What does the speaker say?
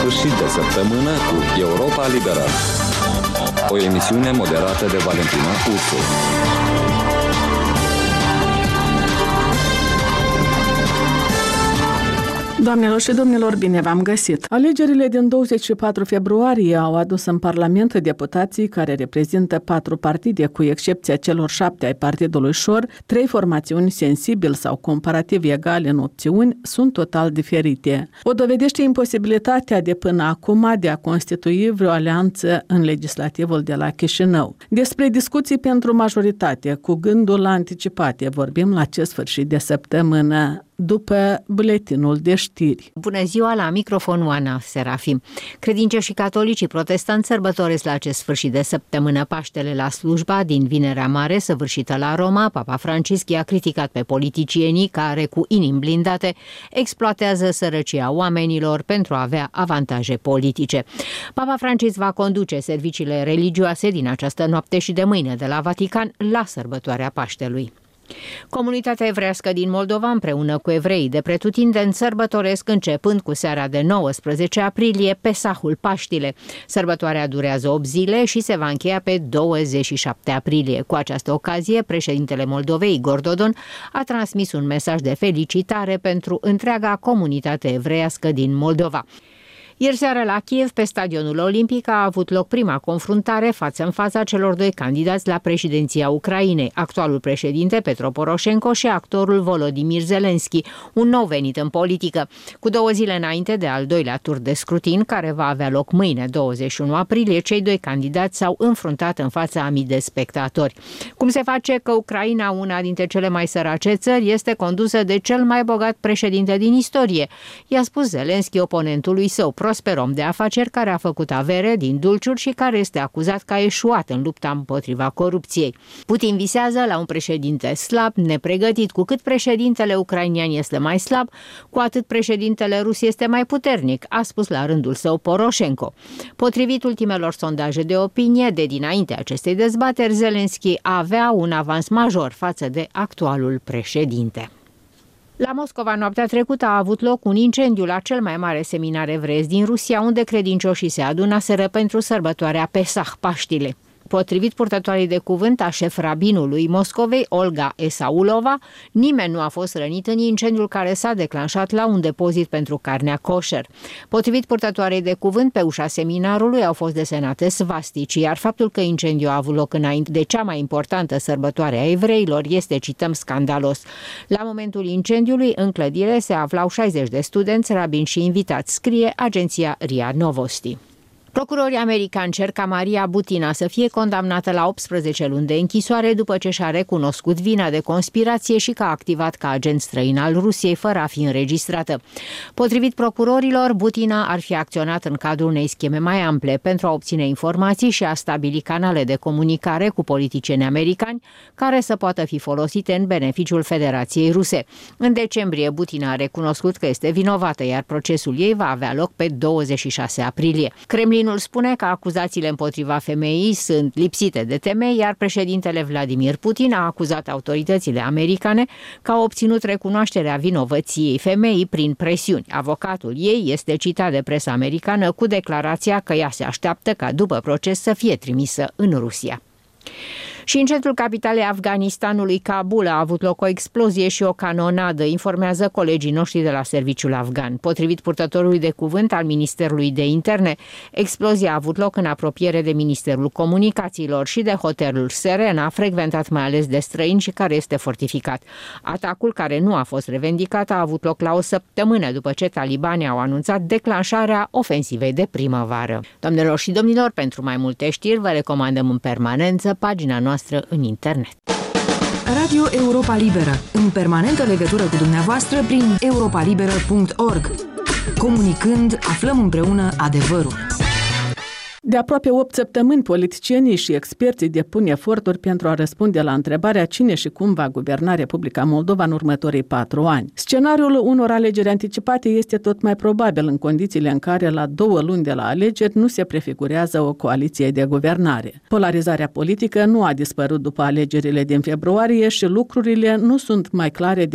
sfârșit de săptămână cu Europa Liberă. O emisiune moderată de Valentina Ursu. Doamnelor și domnilor, bine v-am găsit! Alegerile din 24 februarie au adus în Parlament deputații care reprezintă 4 partide, cu excepția celor 7 ai Partidului Șor. 3 formațiuni sensibil sau comparativ egale în opțiuni sunt total diferite. O dovedește imposibilitatea de până acum de a constitui vreo alianță în legislativul de la Chișinău. Despre discuții pentru majoritate cu gândul anticipate vorbim la acest sfârșit de săptămână, după buletinul de știri. Bună ziua, la microfon Oana Serafim. Credincioșii catolicii protestanți sărbătoresc la acest sfârșit de săptămână Paștele la slujba din Vinerea Mare, săvârșită la Roma. Papa Francisc i-a criticat pe politicienii care, cu inimi blindate, exploatează sărăcia oamenilor pentru a avea avantaje politice. Papa Francisc va conduce serviciile religioase din această noapte și de mâine de la Vatican la sărbătoarea Paștelui. Comunitatea evrească din Moldova împreună cu evreii de pretutindeni sărbătoresc începând cu seara de 19 aprilie Pesahul, Paștile. Sărbătoarea durează 8 zile și se va încheia pe 27 aprilie. Cu această ocazie, președintele Moldovei, Igor Dodon, a transmis un mesaj de felicitare pentru întreaga comunitate evreiască din Moldova. Ieri seara la Kiev, pe stadionul Olimpic, a avut loc prima confruntare față în fața celor 2 candidați la președinția Ucrainei, actualul președinte Petro Poroșenko și actorul Volodymyr Zelensky, un nou venit în politică. Cu 2 zile înainte de al doilea tur de scrutin, care va avea loc mâine, 21 aprilie, cei 2 candidați s-au înfruntat în fața a mii de spectatori. Cum se face că Ucraina, una dintre cele mai sărace țări, este condusă de cel mai bogat președinte din istorie? I-a spus Zelensky oponentului său, prosper om de afaceri care a făcut avere din dulciuri și care este acuzat că a eșuat în lupta împotriva corupției. Putin visează la un președinte slab, nepregătit. Cu cât președintele ucrainian este mai slab, cu atât președintele rus este mai puternic, a spus la rândul său Poroșenko. Potrivit ultimelor sondaje de opinie, de dinainte acestei dezbateri, Zelensky avea un avans major față de actualul președinte. La Moscova, noaptea trecută, a avut loc un incendiu la cel mai mare seminar evreiesc din Rusia, unde credincioșii se adunaseră pentru sărbătoarea Pesah, Paștile. Potrivit purtătoarei de cuvânt a șef rabinului Moscovei, Olga Esaulova, nimeni nu a fost rănit în incendiul care s-a declanșat la un depozit pentru carnea kosher. Potrivit purtătoarei de cuvânt, pe ușa seminarului au fost desenate svastici, iar faptul că incendiul a avut loc înainte de cea mai importantă sărbătoare a evreilor este, cităm, scandalos. La momentul incendiului, în clădire se aflau 60 de studenți, rabini și invitați, scrie agenția RIA Novosti. Procurorii americani cer ca Maria Butina să fie condamnată la 18 luni de închisoare după ce și-a recunoscut vina de conspirație și că a activat ca agent străin al Rusiei fără a fi înregistrată. Potrivit procurorilor, Butina ar fi acționat în cadrul unei scheme mai ample pentru a obține informații și a stabili canale de comunicare cu politicieni americani care să poată fi folosite în beneficiul Federației Ruse. În decembrie, Butina a recunoscut că este vinovată, iar procesul ei va avea loc pe 26 aprilie. Kremlinul spune că acuzațiile împotriva femeii sunt lipsite de temei, iar președintele Vladimir Putin a acuzat autoritățile americane că au obținut recunoașterea vinovăției femeii prin presiuni. Avocatul ei este citat de presa americană cu declarația că ea se așteaptă ca după proces să fie trimisă în Rusia. Și în centrul capitalei Afganistanului, Kabul, a avut loc o explozie și o canonadă, informează colegii noștri de la serviciul afgan. Potrivit purtătorului de cuvânt al Ministerului de Interne, explozia a avut loc în apropiere de Ministerul Comunicațiilor și de hotelul Serena, frecventat mai ales de străini și care este fortificat. Atacul, care nu a fost revendicat, a avut loc la o săptămână după ce talibanii au anunțat declanșarea ofensivei de primăvară. Doamnelor și domnilor, pentru mai multe știri, vă recomandăm în permanență pagina noastră în internet. Radio Europa Liberă, în permanentă legătură cu dumneavoastră prin europalibera.org. Comunicând, aflăm împreună adevărul. De aproape 8 săptămâni, politicienii și experții depun eforturi pentru a răspunde la întrebarea cine și cum va guverna Republica Moldova în următorii 4 ani. Scenariul unor alegeri anticipate este tot mai probabil în condițiile în care la 2 luni de la alegeri nu se prefigurează o coaliție de guvernare. Polarizarea politică nu a dispărut după alegerile din februarie și lucrurile nu sunt mai clare